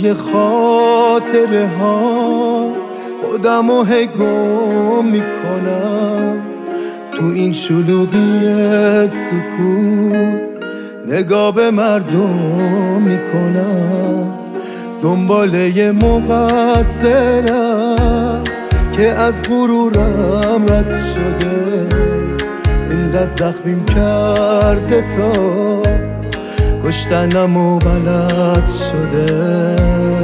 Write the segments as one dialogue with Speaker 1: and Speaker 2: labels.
Speaker 1: توی خاطره ها خودمو هی گم میکنم، تو این شلوغی سکوت نگاه به مردم میکنم، دنبال یه مقصرم که از غرورم رد شده، اینقدر زخمیم کرده تا کشتنم و بلد شده.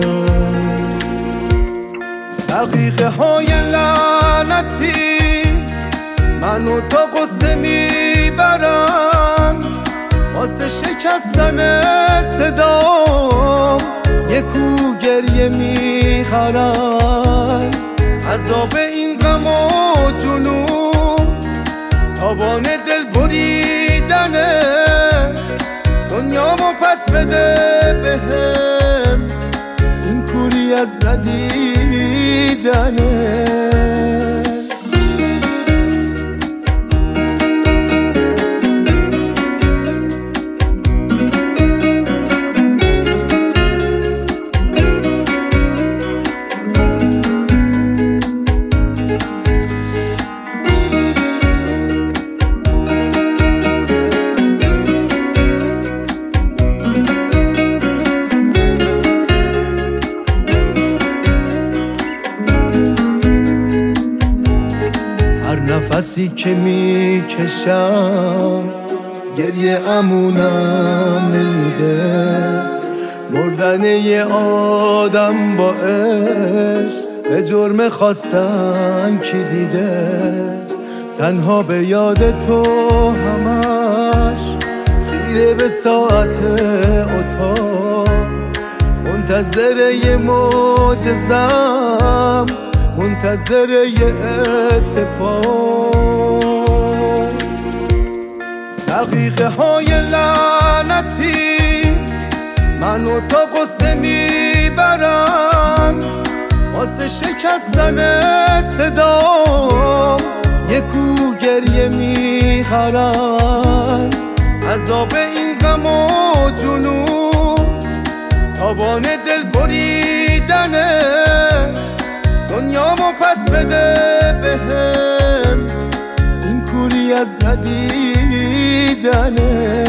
Speaker 1: دقیقه های لعنتی منو تا قصه میبرن، واسه شکستن صدام یه کو گریه میخرن، عذاب این غم و جنون تاوان دل بریدنه، دنیامو پس بده بهم، این کوری از ندیدنه. هر نفسی که میکشم گریه امونم نمیده، مردن یه آدم با عشق به جرم خواستن کی دیده، تنها به یاد تو همش خیره به ساعت اتاق، منتظر یه معجزم، منتظر یه اتفاق. دقیقه های لعنتی منو تا قصه میبرن، واسه شکستن صدام یه کو گریه میخرن، عذاب این غم و جنون تاوان دل بریدنه، دنیامو پس بده بهم، این کوری از ندیدنه.